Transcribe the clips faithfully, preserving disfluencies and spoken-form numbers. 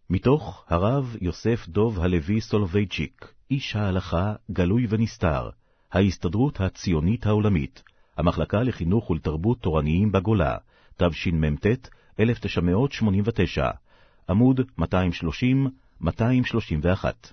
מתוך הרב יוסף דוב הלוי סולובייצ'יק, איש ההלכה גלוי ונסתר, ההסתדרות הציונית העולמית, המחלקה לחינוך ולתרבות תורניים בגולה, תשמ"ט אלף תשע מאות שמונים ותשע, עמוד מאתיים שלושים מאתיים שלושים ואחת.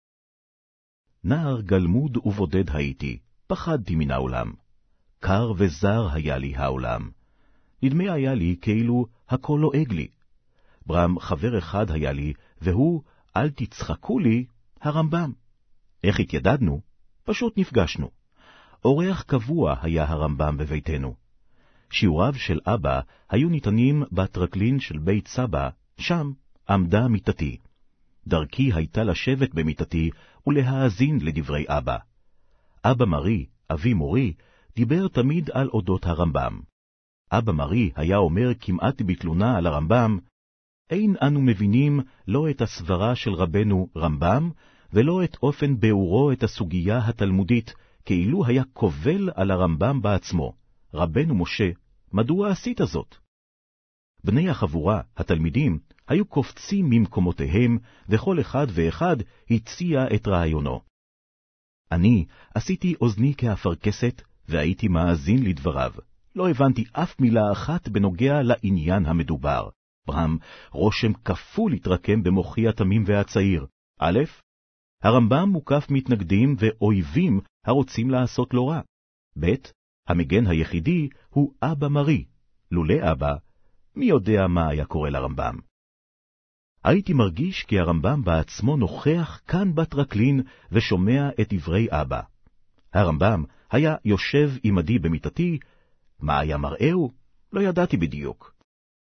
נער גלמוד ובודד הייתי, פחדתי מן העולם. קר וזר היה לי העולם. נדמה היה לי כאילו הכל לועג לי. ברם חבר אחד היה לי, והוא, אל תצחקו לי, הרמב"ם. איך התיידדנו? פשוט נפגשנו. אורח קבוע היה הרמב"ם בביתנו. שיעוריו של אבא היו ניתנים בטרקלין של בית סבא, שם עמדה מיטתי. דרכי הייתה לשבת במיטתי ולהאזין לדברי אבא. אבא מרי, אבי מורי, דיבר תמיד על אודות הרמב"ם. אבא מרי היה אומר כמעט בתלונה על הרמב"ם, אין אנו מבינים לא את הסברה של רבנו רמב"ם, ולא את אופן ביאורו את הסוגיה התלמודית, כאילו היה קובל על הרמב"ם בעצמו. רבנו משה, מדוע עשית זאת? בני החבורה, התלמידים, היו קופצים ממקומותיהם, וכל אחד ואחד הציע את רעיונו. אני עשיתי אוזני כאפרכסת, והייתי מאזין לדבריו. לא הבנתי אף מילה אחת בנוגע לעניין המדובר. ברם, רושם כפול התרקם במוחי התמים והצעיר. א', הרמב"ם מוקף מתנגדים ואויבים הרוצים לעשות לו רע. ב', המגן היחידי הוא אבא מרי. לולא אבא, מי יודע מה היה קורה לרמב"ם? הייתי מרגיש כי הרמב"ם בעצמו נוכח כאן בטרקלין ושומע את דברי אבא. הרמב"ם היה יושב עמדי במיטתי, מה היה מראהו? לא ידעתי בדיוק.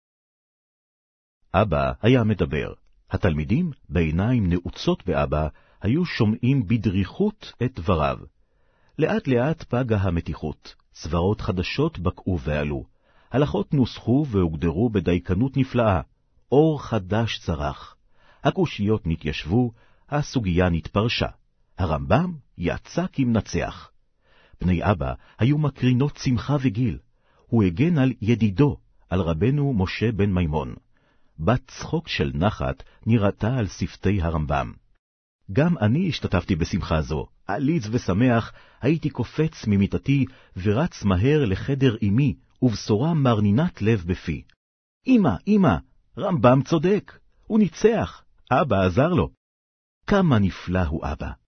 אבא היה מדבר. התלמידים, בעיניים נעוצות באבא, היו שומעים בדריכות את דבריו. לאט לאט פגה המתיחות, סברות חדשות בקעו ועלו. הלכות נוסחו והוגדרו בדייקנות נפלאה. אור חדש צרח. הקושיות נתיישבו, הסוגיה נתפרשה. הרמב"ם יצא כמנצח. בני אבא היו מקרינות שמחה וגיל. הוא הגן על ידידו, על רבנו משה בן מימון. בת צחוק של נחת נראתה על שפתי הרמב"ם. גם אני השתתפתי בשמחה זו. עליץ ושמח, הייתי קופץ ממיטתי ורץ מהר לחדר אמי, ובשורה מרנינת לב בפי. אמא, אמא, רמב"ם צודק, הוא ניצח, אבא עזר לו. כמה נפלא הוא אבא.